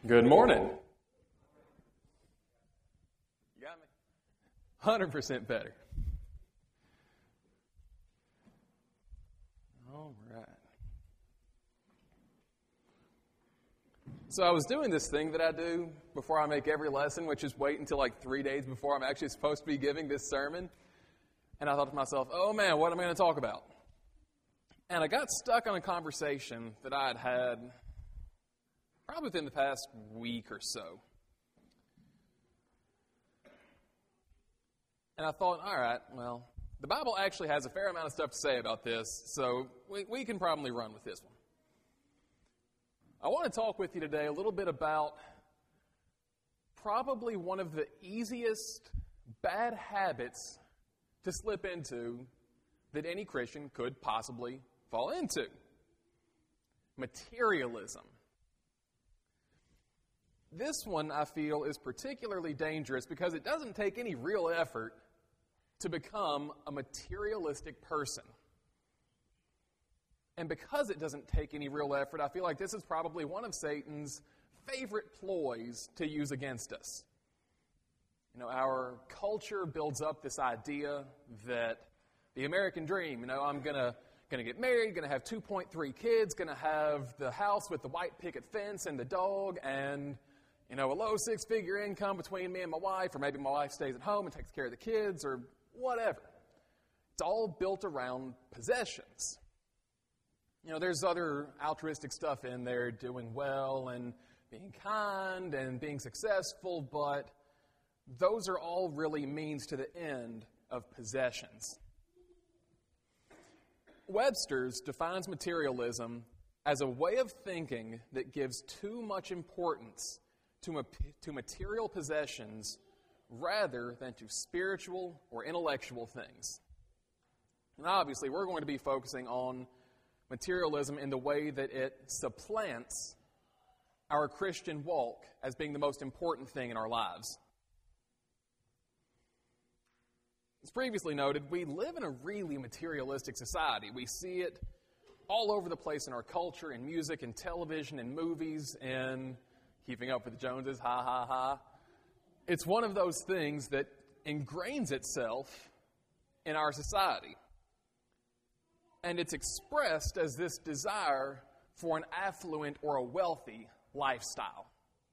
Good morning. You got me? 100% better. All right. So I was doing this thing that I do before I make every lesson, which is wait until like 3 days before I'm actually supposed to be giving this sermon. And I thought to myself, oh man, what am I going to talk about? And I got stuck on a conversation that I had had probably within the past week or so. And I thought, all right, well, the Bible actually has a fair amount of stuff to say about this, so we can probably run with this one. I want to talk with you today a little bit about probably one of the easiest bad habits to slip into that any Christian could possibly fall into. Materialism. This one, I feel, is particularly dangerous because it doesn't take any real effort to become a materialistic person. And because it doesn't take any real effort, I feel like this is probably one of Satan's favorite ploys to use against us. You know, our culture builds up this idea that the American dream, I'm going to get married, going to have 2.3 kids, going to have the house with the white picket fence and the dog, and a low six-figure income between me and my wife, or maybe my wife stays at home and takes care of the kids, or whatever. It's all built around possessions. There's other altruistic stuff in there, doing well and being kind and being successful, but those are all really means to the end of possessions. Webster's defines materialism as a way of thinking that gives too much importance to material possessions rather than to spiritual or intellectual things. And obviously, we're going to be focusing on materialism in the way that it supplants our Christian walk as being the most important thing in our lives. As previously noted, we live in a really materialistic society. We see it all over the place in our culture, in music, in television, in movies, in Keeping Up with the Joneses, ha, ha, ha. It's one of those things that ingrains itself in our society. And it's expressed as this desire for an affluent or a wealthy lifestyle.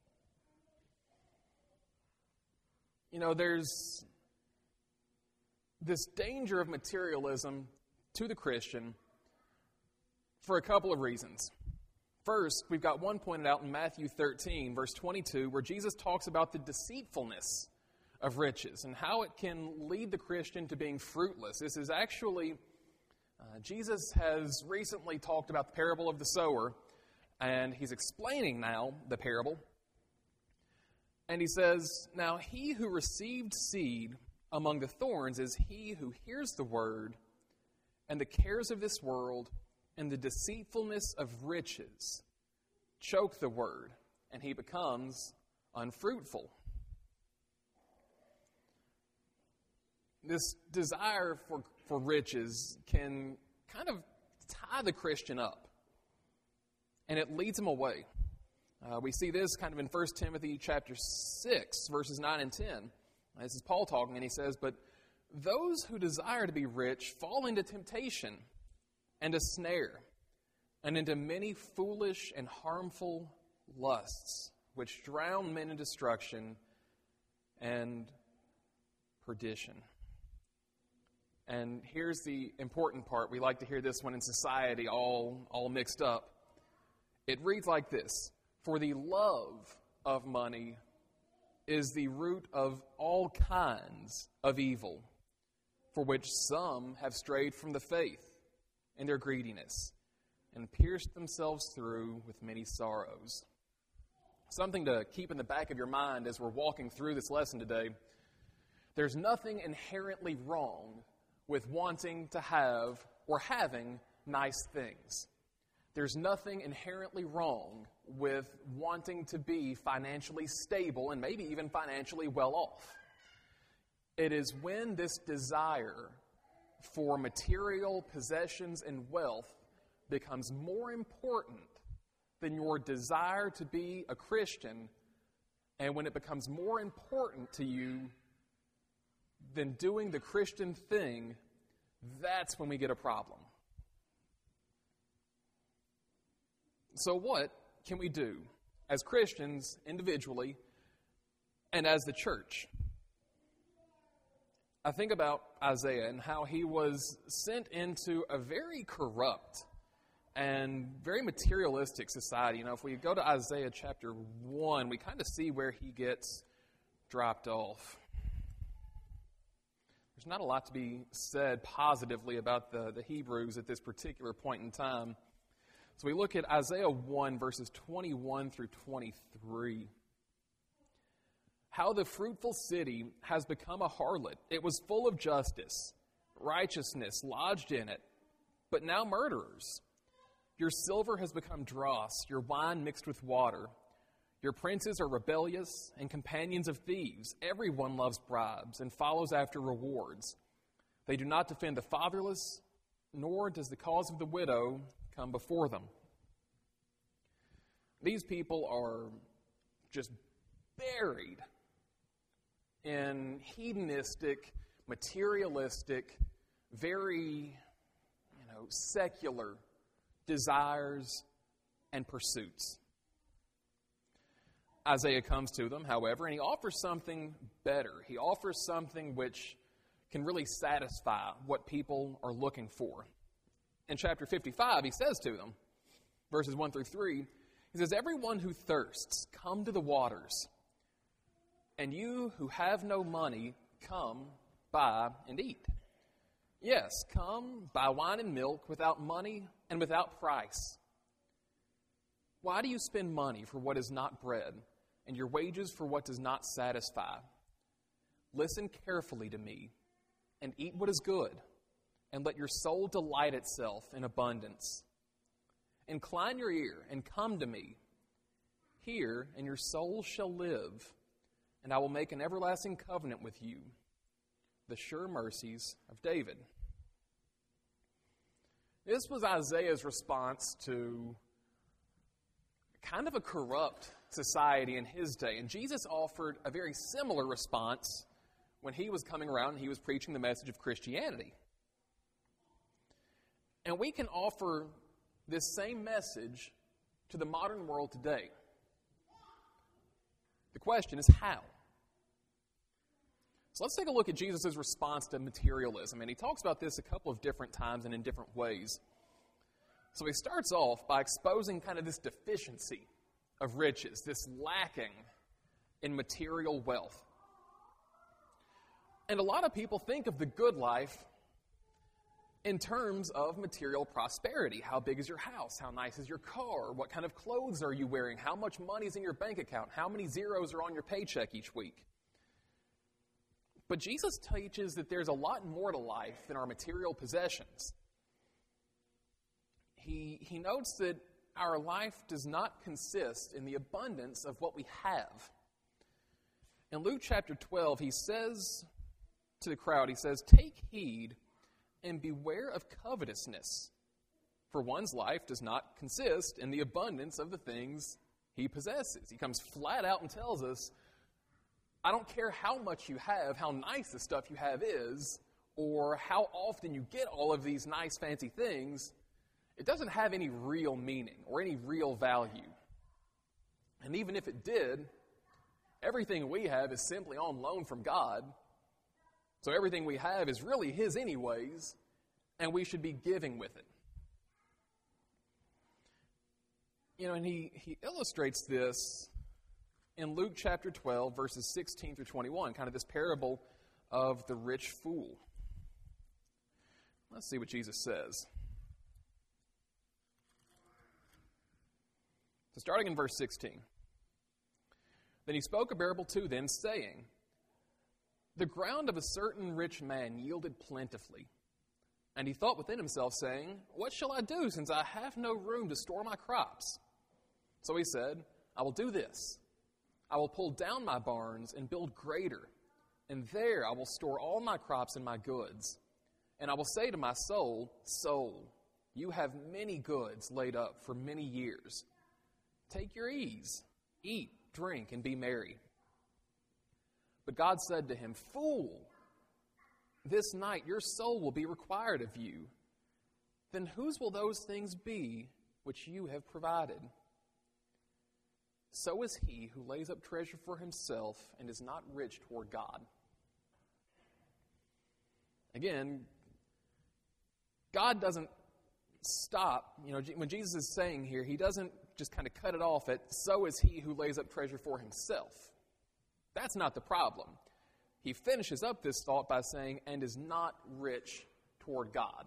There's this danger of materialism to the Christian for a couple of reasons. First, we've got one pointed out in Matthew 13, verse 22, where Jesus talks about the deceitfulness of riches and how it can lead the Christian to being fruitless. This is actually, Jesus has recently talked about the parable of the sower, and he's explaining now the parable. And he says, "Now he who received seed among the thorns is he who hears the word, and the cares of this world and the deceitfulness of riches choke the word, and he becomes unfruitful." This desire for riches can kind of tie the Christian up, and it leads him away. We see this kind of in 1 Timothy chapter 6, verses 9 and 10. This is Paul talking, and he says, "But those who desire to be rich fall into temptation and a snare, and into many foolish and harmful lusts, which drown men in destruction and perdition." And here's the important part. We like to hear this one in society all mixed up. It reads like this: "For the love of money is the root of all kinds of evil, for which some have strayed from the faith in their greediness, and pierced themselves through with many sorrows." Something to keep in the back of your mind as we're walking through this lesson today. There's nothing inherently wrong with wanting to have or having nice things. There's nothing inherently wrong with wanting to be financially stable and maybe even financially well off. It is when this desire for material possessions and wealth becomes more important than your desire to be a Christian, and when it becomes more important to you than doing the Christian thing, that's when we get a problem. So what can we do as Christians individually and as the church? I think about Isaiah and how he was sent into a very corrupt and very materialistic society. You know, if we go to Isaiah chapter 1, we kind of see where he gets dropped off. There's not a lot to be said positively about the Hebrews at this particular point in time. So we look at Isaiah 1, verses 21 through 23. How the fruitful city has become a harlot. It was full of justice, righteousness lodged in it, but now murderers. Your silver has become dross, your wine mixed with water. Your princes are rebellious and companions of thieves. Everyone loves bribes and follows after rewards. They do not defend the fatherless, nor does the cause of the widow come before them. These people are just buried in hedonistic, materialistic, very, secular desires and pursuits. Isaiah comes to them, however, and he offers something better. He offers something which can really satisfy what people are looking for. In chapter 55, he says to them, verses 1 through 3, he says, "Everyone who thirsts, come to the waters, and you who have no money, come, buy, and eat. Yes, come, buy wine and milk without money and without price. Why do you spend money for what is not bread, and your wages for what does not satisfy? Listen carefully to me, and eat what is good, and let your soul delight itself in abundance. Incline your ear, and come to me. Hear, and your soul shall live, and I will make an everlasting covenant with you, the sure mercies of David." This was Isaiah's response to kind of a corrupt society in his day. And Jesus offered a very similar response when he was coming around and he was preaching the message of Christianity. And we can offer this same message to the modern world today. The question is how? So let's take a look at Jesus' response to materialism. And he talks about this a couple of different times and in different ways. So he starts off by exposing kind of this deficiency of riches, this lacking in material wealth. And a lot of people think of the good life in terms of material prosperity. How big is your house? How nice is your car? What kind of clothes are you wearing? How much money is in your bank account? How many zeros are on your paycheck each week? But Jesus teaches that there's a lot more to life than our material possessions. He notes that our life does not consist in the abundance of what we have. In Luke chapter 12, he says to the crowd, he says, "Take heed and beware of covetousness, for one's life does not consist in the abundance of the things he possesses." He comes flat out and tells us, I don't care how much you have, how nice the stuff you have is, or how often you get all of these nice, fancy things, it doesn't have any real meaning or any real value. And even if it did, everything we have is simply on loan from God. So everything we have is really His anyways, and we should be giving with it. And he illustrates this in Luke chapter 12, verses 16 through 21, kind of this parable of the rich fool. Let's see what Jesus says. So starting in verse 16. "Then he spoke a parable to them, saying, The ground of a certain rich man yielded plentifully. And he thought within himself, saying, What shall I do, since I have no room to store my crops? So he said, I will do this. I will pull down my barns and build greater, and there I will store all my crops and my goods. And I will say to my soul, Soul, you have many goods laid up for many years. take your ease. Eat, drink, and be merry. But God said to him, Fool, this night your soul will be required of you. Then whose will those things be which you have provided? So is he who lays up treasure for himself and is not rich toward God. Again, God doesn't stop. When Jesus is saying here, he doesn't just kind of cut it off at, so is he who lays up treasure for himself. That's not the problem. He finishes up this thought by saying, and is not rich toward God.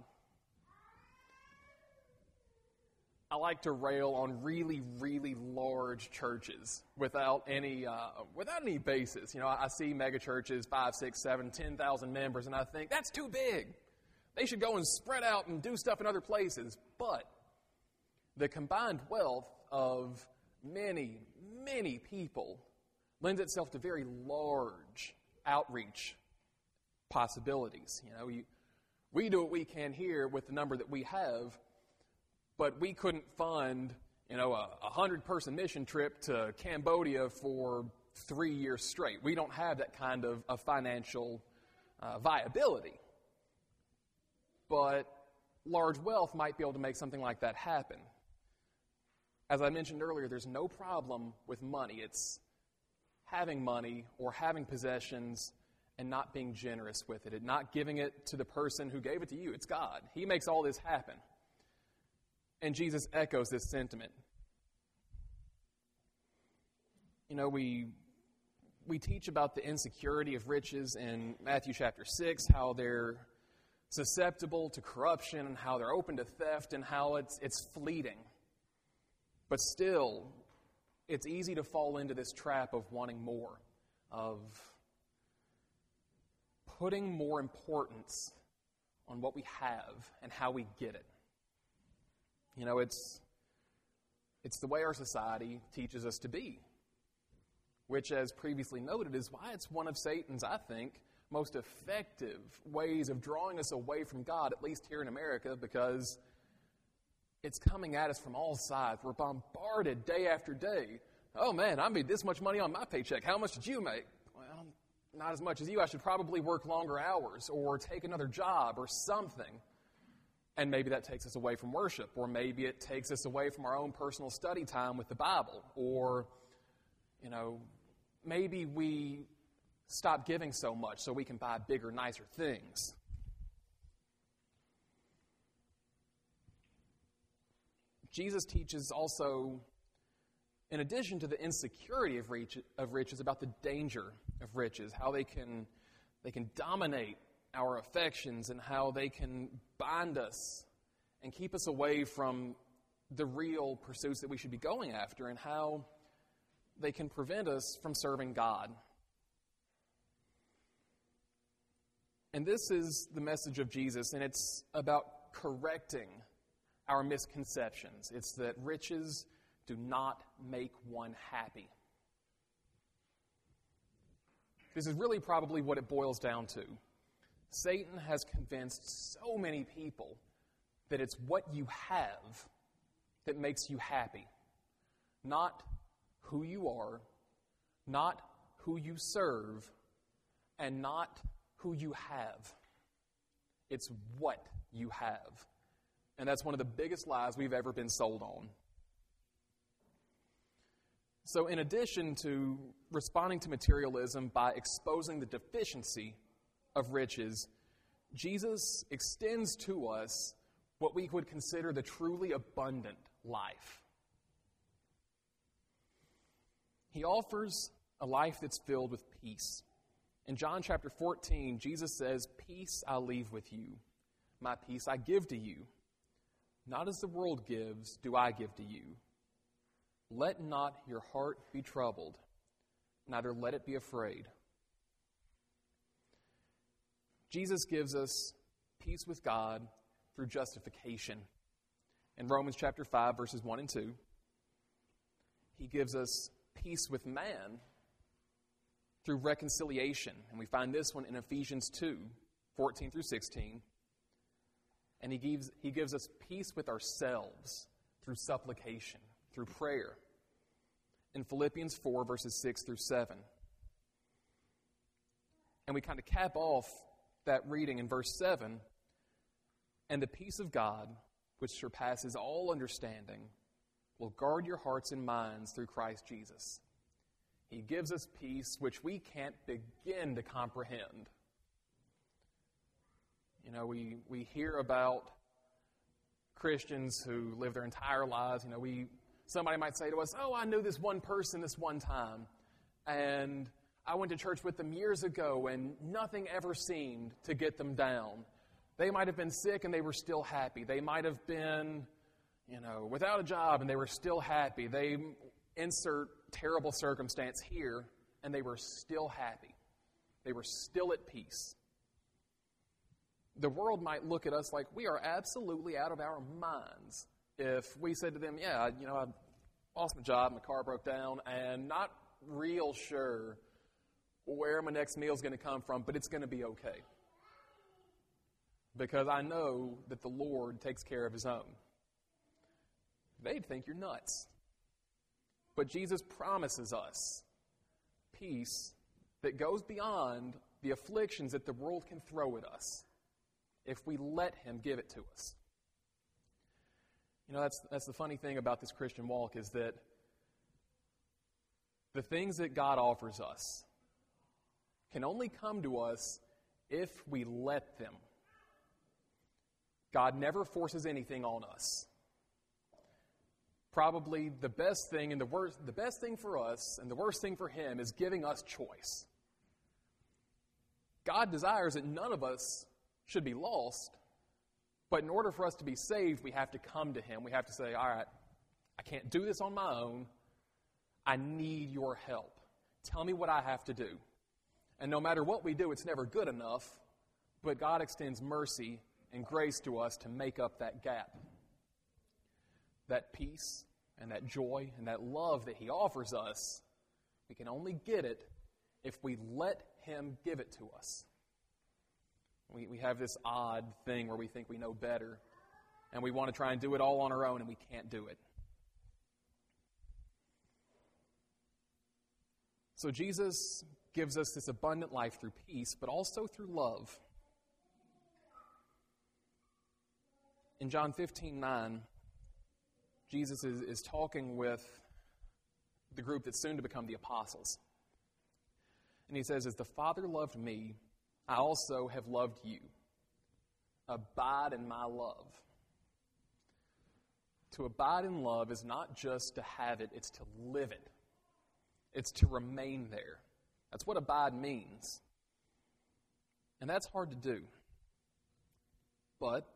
I like to rail on really, really large churches without any basis. I see mega churches, 5, 6, 7, 10,000 members, and I think, that's too big. They should go and spread out and do stuff in other places. But the combined wealth of many, many people lends itself to very large outreach possibilities. We do what we can here with the number that we have, but we couldn't fund, a 100-person mission trip to Cambodia for 3 years straight. We don't have that kind of financial viability. But large wealth might be able to make something like that happen. As I mentioned earlier, there's no problem with money. It's having money or having possessions and not being generous with it, and not giving it to the person who gave it to you. It's God. He makes all this happen. And Jesus echoes this sentiment. We teach about the insecurity of riches in Matthew chapter 6, how they're susceptible to corruption and how they're open to theft and how it's fleeting. But still, it's easy to fall into this trap of wanting more, of putting more importance on what we have and how we get it. It's the way our society teaches us to be, which, as previously noted, is why it's one of Satan's, I think, most effective ways of drawing us away from God, at least here in America, because it's coming at us from all sides. We're bombarded day after day. Oh man, I made this much money on my paycheck. How much did you make? Well, not as much as you. I should probably work longer hours or take another job or something. And maybe that takes us away from worship, or maybe it takes us away from our own personal study time with the Bible, or, maybe we stop giving so much so we can buy bigger, nicer things. Jesus teaches also, in addition to the insecurity of riches, about the danger of riches, how they can dominate our affections and how they can bind us and keep us away from the real pursuits that we should be going after, and how they can prevent us from serving God. And this is the message of Jesus, and it's about correcting our misconceptions. It's that riches do not make one happy. This is really probably what it boils down to. Satan has convinced so many people that it's what you have that makes you happy, not who you are, not who you serve, and not who you have. It's what you have. And that's one of the biggest lies we've ever been sold on. So in addition to responding to materialism by exposing the deficiency of riches, Jesus extends to us what we would consider the truly abundant life. He offers a life that's filled with peace. In John chapter 14, Jesus says, "Peace I leave with you. My peace I give to you. Not as the world gives, do I give to you. Let not your heart be troubled, neither let it be afraid." Jesus gives us peace with God through justification. In Romans chapter 5, verses 1 and 2, he gives us peace with man through reconciliation. And we find this one in Ephesians 2, 14 through 16. And he gives us peace with ourselves through supplication, through prayer. in Philippians 4, verses 6 through 7. And we kind of cap off that reading in verse 7. And the peace of God, which surpasses all understanding, will guard your hearts and minds through Christ Jesus. He gives us peace which we can't begin to comprehend. You know, we hear about Christians who live their entire lives. You know, somebody might say to us, oh, I knew this one person this one time, and I went to church with them years ago, and nothing ever seemed to get them down. They might have been sick, and they were still happy. They might have been, without a job, and they were still happy. They insert terrible circumstance here, and they were still happy. They were still at peace. The world might look at us like we are absolutely out of our minds if we said to them, I lost my job, my car broke down, and not real sure where my next meal is going to come from, but it's going to be okay. Because I know that the Lord takes care of His own. They'd think you're nuts. But Jesus promises us peace that goes beyond the afflictions that the world can throw at us if we let Him give it to us. That's the funny thing about this Christian walk is that the things that God offers us can only come to us if we let them. God never forces anything on us. Probably the best thing and the best thing for us and the worst thing for Him is giving us choice. God desires that none of us should be lost, but in order for us to be saved, we have to come to Him. We have to say, all right, I can't do this on my own. I need your help. Tell me what I have to do. And no matter what we do, it's never good enough, but God extends mercy and grace to us to make up that gap. That peace and that joy and that love that He offers us, we can only get it if we let Him give it to us. We have this odd thing where we think we know better, and we want to try and do it all on our own, and we can't do it. So Jesus gives us this abundant life through peace, but also through love. In John 15:9, Jesus is talking with the group that's soon to become the apostles. And He says, as the Father loved me, I also have loved you. Abide in my love. To abide in love is not just to have it, it's to live it. It's to remain there. That's what abide means. And that's hard to do. But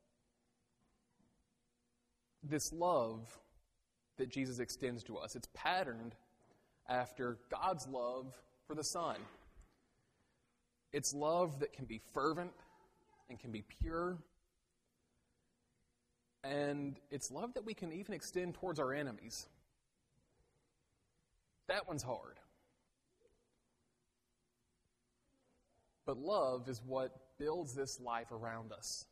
this love that Jesus extends to us, it's patterned after God's love for the Son. It's love that can be fervent and can be pure. And it's love that we can even extend towards our enemies. That one's hard. But love is what builds this life around us.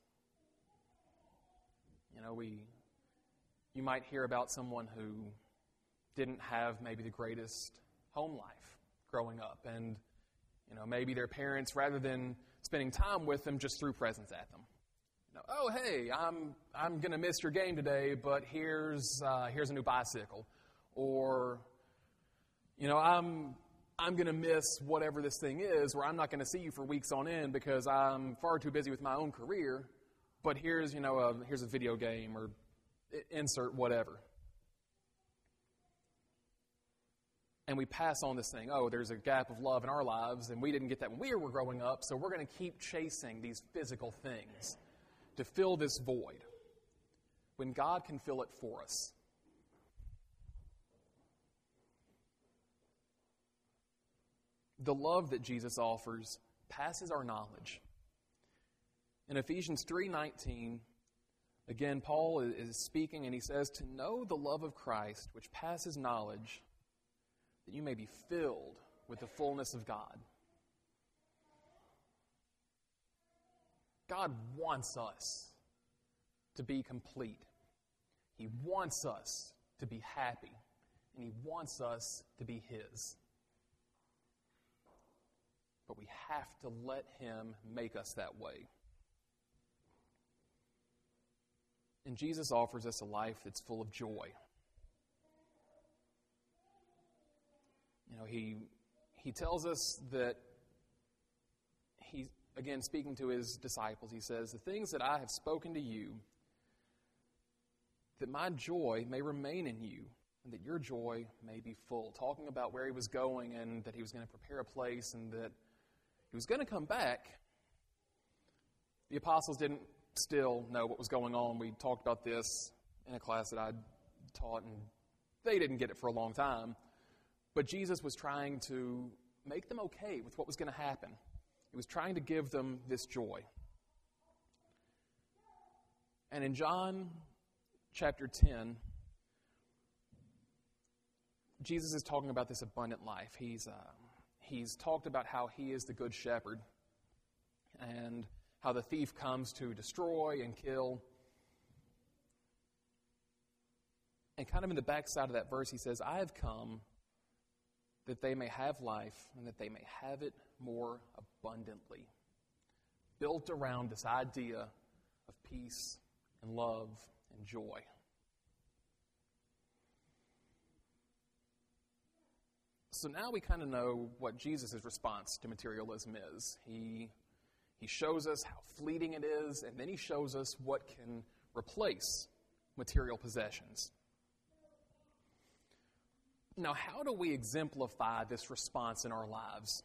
You might hear about someone who didn't have maybe the greatest home life growing up, and maybe their parents, rather than spending time with them, just threw presents at them. Oh, hey, I'm going to miss your game today, but here's a new bicycle, or I'm going to miss whatever this thing is, or I'm not going to see you for weeks on end because I'm far too busy with my own career. But here's a video game, or insert whatever. And we pass on this thing, there's a gap of love in our lives, and we didn't get that when we were growing up, so we're going to keep chasing these physical things to fill this void when God can fill it for us. The love that Jesus offers passes our knowledge. In Ephesians 3:19, again, Paul is speaking, and he says, to know the love of Christ, which passes knowledge, that you may be filled with the fullness of God. God wants us to be complete. He wants us to be happy. and He wants us to be His. But we have to let Him make us that way. And Jesus offers us a life that's full of joy. You know, He tells us that He, again, speaking to His disciples, He says, "The things that I have spoken to you, that my joy may remain in you, and that your joy may be full." Talking about where He was going and that He was going to prepare a place and that He was going to come back. The apostles didn't still know what was going on. We talked about this in a class that I taught, and they didn't get it for a long time. But Jesus was trying to make them okay with what was going to happen. He was trying to give them this joy. And in John chapter 10, Jesus is talking about this abundant life. He's talked about how He is the good shepherd and how the thief comes to destroy and kill. And kind of in the backside of that verse, He says, "I have come that they may have life and that they may have it more abundantly." Built around this idea of peace and love and joy. So now we kind of know what Jesus' response to materialism is. He shows us how fleeting it is, and then He shows us what can replace material possessions. Now, how do we exemplify this response in our lives?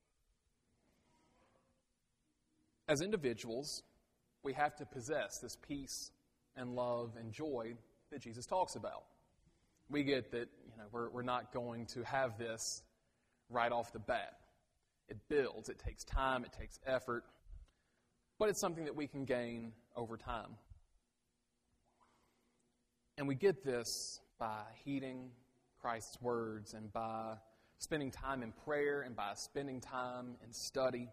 As individuals, we have to possess this peace and love and joy that Jesus talks about. We get that, we're not going to have this right off the bat. It builds, it takes time, it takes effort, but it's something that we can gain over time. And we get this by heeding Christ's words and by spending time in prayer and by spending time in study.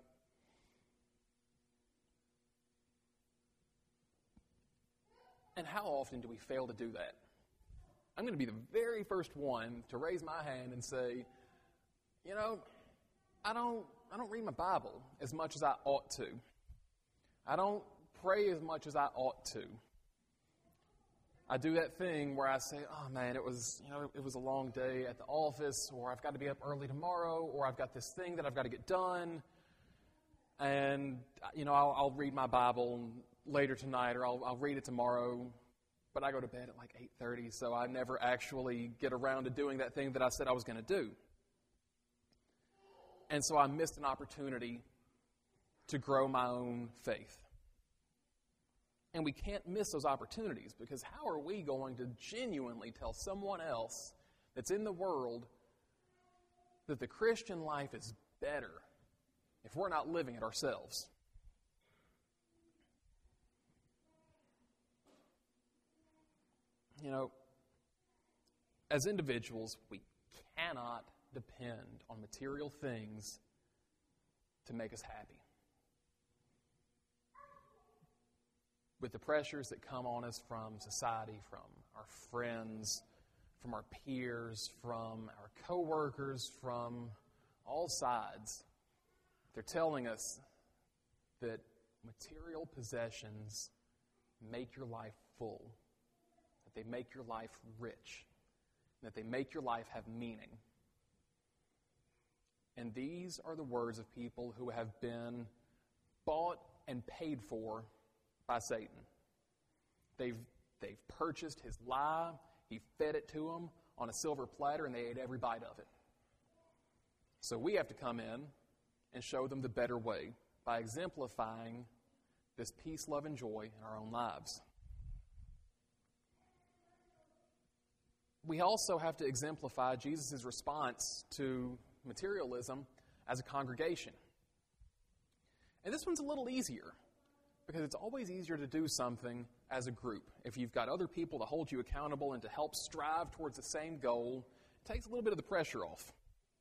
And how often do we fail to do that? I'm going to be the very first one to raise my hand and say, I don't read my Bible as much as I ought to. I don't pray as much as I ought to. I do that thing where I say, "Oh man, it was a long day at the office," or "I've got to be up early tomorrow," or "I've got this thing that I've got to get done." And I'll read my Bible later tonight, or I'll read it tomorrow. But I go to bed at like 8:30, so I never actually get around to doing that thing that I said I was going to do. And so I missed an opportunity to grow my own faith. And we can't miss those opportunities, because how are we going to genuinely tell someone else that's in the world that the Christian life is better if we're not living it ourselves? As individuals, we cannot depend on material things to make us happy. With the pressures that come on us from society, from our friends, from our peers, from our coworkers, from all sides, they're telling us that material possessions make your life full, that they make your life rich, that they make your life have meaning. And these are the words of people who have been bought and paid for by Satan. They've purchased his lie. He fed it to them on a silver platter, and they ate every bite of it. So we have to come in and show them the better way by exemplifying this peace, love, and joy in our own lives. We also have to exemplify Jesus' response to materialism as a congregation. And this one's a little easier, because it's always easier to do something as a group. If you've got other people to hold you accountable and to help strive towards the same goal, it takes a little bit of the pressure off.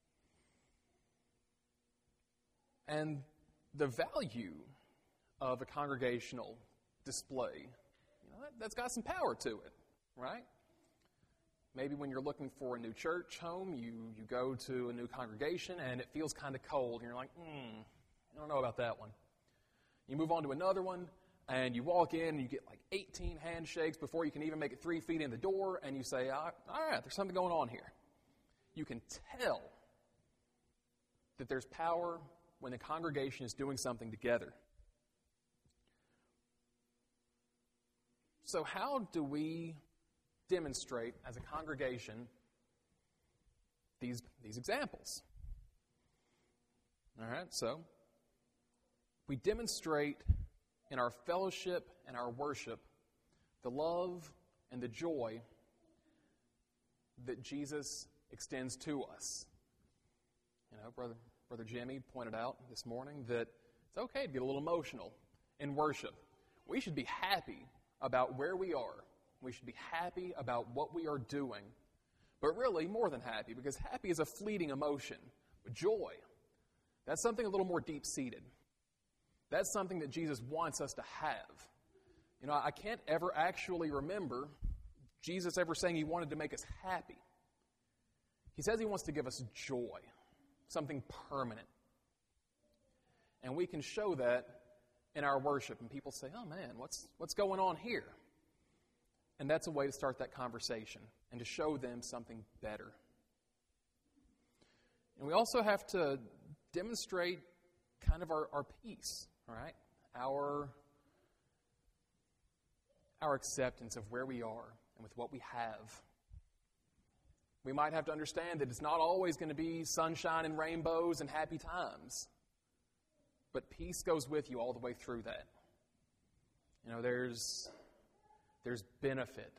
And the value of a congregational display, that's got some power to it, right? Maybe when you're looking for a new church home, you go to a new congregation and it feels kind of cold. And you're like, I don't know about that one. You move on to another one and you walk in and you get like 18 handshakes before you can even make it 3 feet in the door. And you say, all right, there's something going on here. You can tell that there's power when the congregation is doing something together. So how do we demonstrate as a congregation these examples? All right, so we demonstrate in our fellowship and our worship the love and the joy that Jesus extends to us. You know, Brother Jimmy pointed out this morning that it's okay to get a little emotional in worship. We should be happy about where we are. We should be happy about what we are doing. But really, more than happy, because happy is a fleeting emotion. But joy, that's something a little more deep-seated. That's something that Jesus wants us to have. You know, I can't ever actually remember Jesus ever saying He wanted to make us happy. He says He wants to give us joy, something permanent. And we can show that in our worship. And people say, oh man, what's going on here? And that's a way to start that conversation and to show them something better. And we also have to demonstrate kind of our peace, all right? Our acceptance of where we are and with what we have. We might have to understand that it's not always going to be sunshine and rainbows and happy times. But peace goes with you all the way through that. You know, there's benefit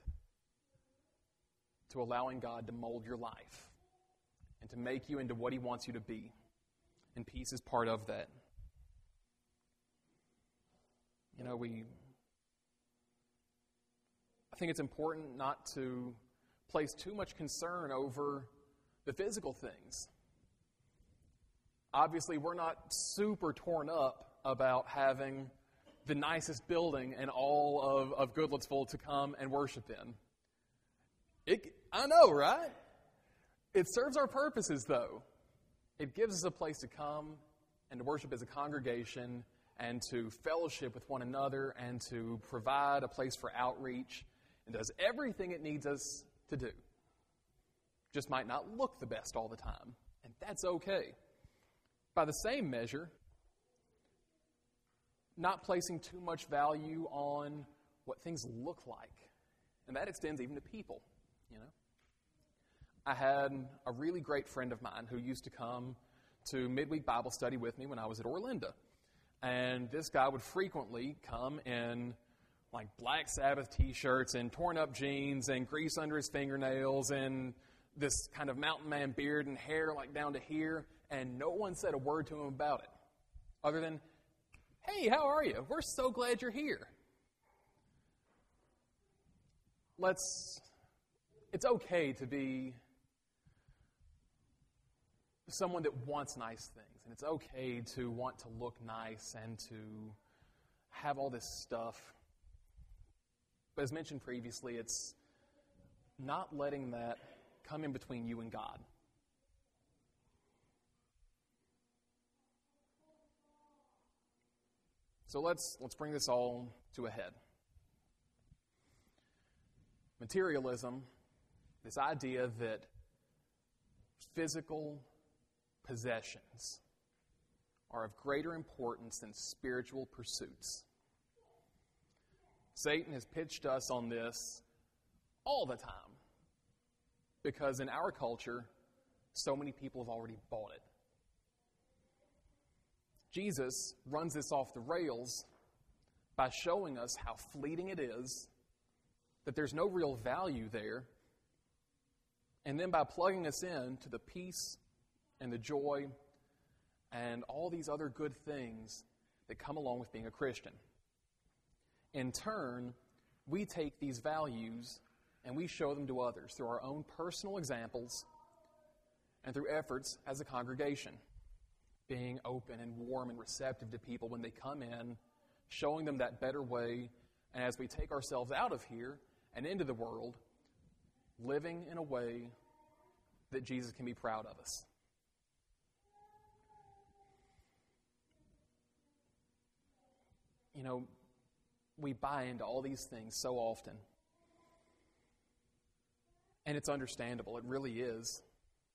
to allowing God to mold your life and to make you into what He wants you to be. And peace is part of that. You know, I think it's important not to place too much concern over the physical things. Obviously, we're not super torn up about having the nicest building in all of Goodlettsville to come and worship in. I know, right? It serves our purposes, though. It gives us a place to come and to worship as a congregation and to fellowship with one another and to provide a place for outreach and does everything it needs us to do. Just might not look the best all the time, and that's okay. By the same measure, not placing too much value on what things look like. And that extends even to people, you know. I had a really great friend of mine who used to come to midweek Bible study with me when I was at Orlinda. And this guy would frequently come in like Black Sabbath t-shirts and torn up jeans and grease under his fingernails and this kind of mountain man beard and hair like down to here. And no one said a word to him about it other than, hey, how are you? We're so glad you're here. It's okay to be someone that wants nice things. And it's okay to want to look nice and to have all this stuff. But as mentioned previously, it's not letting that come in between you and God. So let's bring this all to a head. Materialism, this idea that physical possessions are of greater importance than spiritual pursuits. Satan has pitched us on this all the time because in our culture, so many people have already bought it. Jesus runs this off the rails by showing us how fleeting it is, that there's no real value there, and then by plugging us in to the peace and the joy and all these other good things that come along with being a Christian. In turn, we take these values and we show them to others through our own personal examples and through efforts as a congregation. Being open and warm and receptive to people when they come in, showing them that better way, and as we take ourselves out of here and into the world, living in a way that Jesus can be proud of us. You know, we buy into all these things so often. And it's understandable. It really is.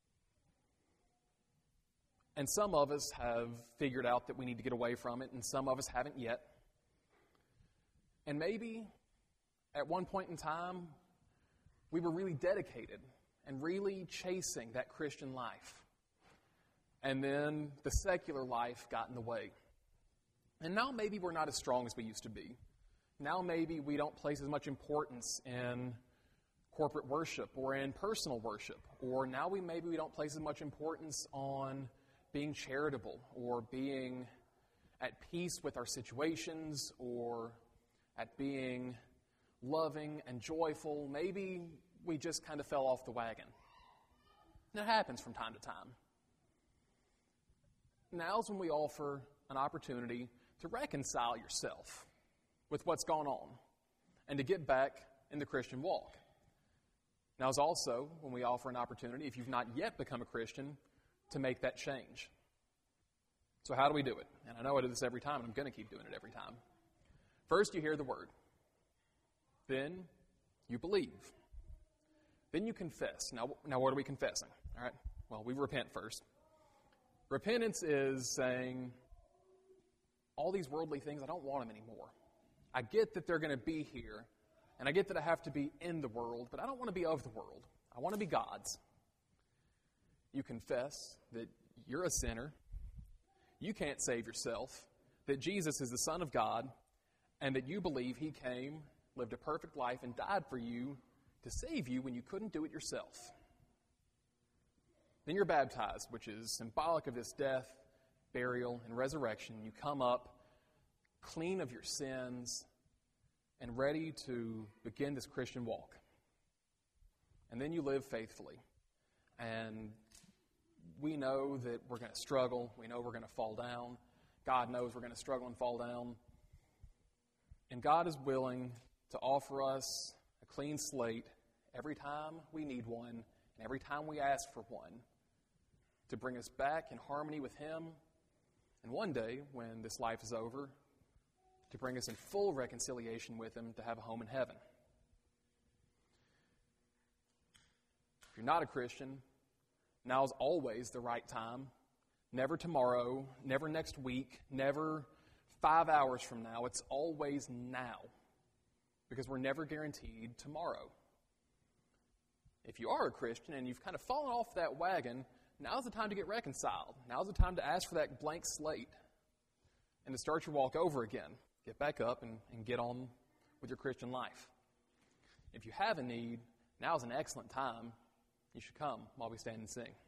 And some of us have figured out that we need to get away from it, and some of us haven't yet. And maybe at one point in time, we were really dedicated and really chasing that Christian life. And then the secular life got in the way. And now maybe we're not as strong as we used to be. Now maybe we don't place as much importance in corporate worship or in personal worship. Or now maybe we don't place as much importance on being charitable or being at peace with our situations or at being loving and joyful. Maybe we just kind of fell off the wagon. And it happens from time to time. Now's when we offer an opportunity to reconcile yourself with what's going on and to get back in the Christian walk. Now's also when we offer an opportunity, if you've not yet become a Christian, to make that change. So how do we do it? And I know I do this every time, and I'm going to keep doing it every time. First, you hear the word. Then you believe. Then you confess. Now what are we confessing? All right. Well, we repent first. Repentance is saying, all these worldly things, I don't want them anymore. I get that they're going to be here, and I get that I have to be in the world, but I don't want to be of the world. I want to be God's. You confess that you're a sinner, you can't save yourself, that Jesus is the Son of God, and that you believe He came, lived a perfect life, and died for you to save you when you couldn't do it yourself. Then you're baptized, which is symbolic of this death, burial, and resurrection. You come up clean of your sins and ready to begin this Christian walk. And then you live faithfully. And we know that we're going to struggle. We know we're going to fall down. God knows we're going to struggle and fall down. And God is willing to offer us a clean slate every time we need one and every time we ask for one to bring us back in harmony with Him. And one day, when this life is over, to bring us in full reconciliation with Him to have a home in heaven. If you're not a Christian, now is always the right time. Never tomorrow, never next week, never 5 hours from now. It's always now, because we're never guaranteed tomorrow. If you are a Christian and you've kind of fallen off that wagon, now's the time to get reconciled. Now's the time to ask for that blank slate and to start your walk over again. Get back up and get on with your Christian life. If you have a need, now's an excellent time. You should come while we stand and sing.